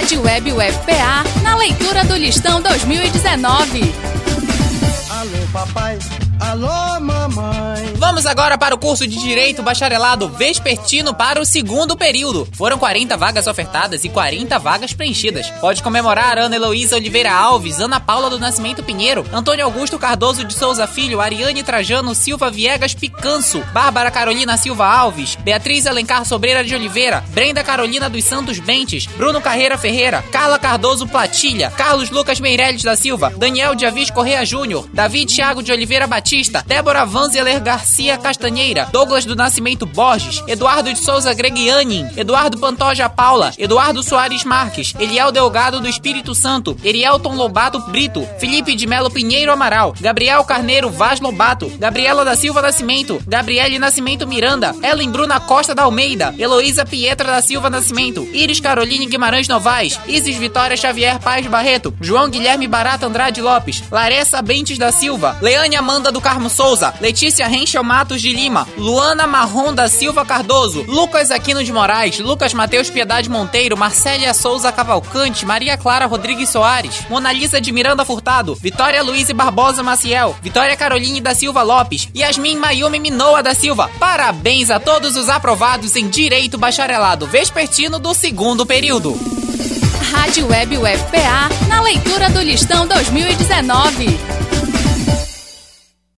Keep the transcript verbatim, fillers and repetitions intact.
Rádio Web U F P A, na leitura do Listão dois mil e dezenove. Alô, papai. Alô, mamãe. Vamos agora para o curso de Direito Bacharelado Vespertino para o segundo período. Foram quarenta vagas ofertadas e quarenta vagas preenchidas. Pode comemorar Ana Heloísa Oliveira Alves, Ana Paula do Nascimento Pinheiro, Antônio Augusto Cardoso de Souza Filho, Ariane Trajano Silva Viegas Picanço, Bárbara Carolina Silva Alves, Beatriz Alencar Sobreira de Oliveira, Brenda Carolina dos Santos Bentes, Bruno Carreira Ferreira, Carla Cardoso Platilha, Carlos Lucas Meirelles da Silva, Daniel de Avis Correa Júnior, Davi Thiago de Oliveira Batista, Débora Vanzeler Garcia Castanheira, Douglas do Nascimento Borges, Eduardo de Souza Gregianin, Eduardo Pantoja Paula, Eduardo Soares Marques, Eliel Delgado do Espírito Santo, Erielton Lobato Brito, Felipe de Melo Pinheiro Amaral, Gabriel Carneiro Vaz Lobato, Gabriela da Silva Nascimento, Gabriele Nascimento Miranda, Ellen Bruna Costa da Almeida, Heloísa Pietra da Silva Nascimento, Iris Caroline Guimarães Novaes, Isis Vitória Xavier Paes Barreto, João Guilherme Barata Andrade Lopes, Larissa Bentes da Silva, Leane Amanda do Carmo Souza, Letícia Renchel Matos de Lima, Luana Marrom da Silva Cardoso, Lucas Aquino de Moraes, Lucas Mateus Piedade Monteiro, Marcélia Souza Cavalcante, Maria Clara Rodrigues Soares, Monalisa de Miranda Furtado, Vitória Luiz Barbosa Maciel, Vitória Caroline da Silva Lopes, Yasmin Mayumi Minoa da Silva. Parabéns a todos os aprovados em Direito Bacharelado Vespertino do segundo período. Rádio Web U F P A, na leitura do Listão dois mil e dezenove.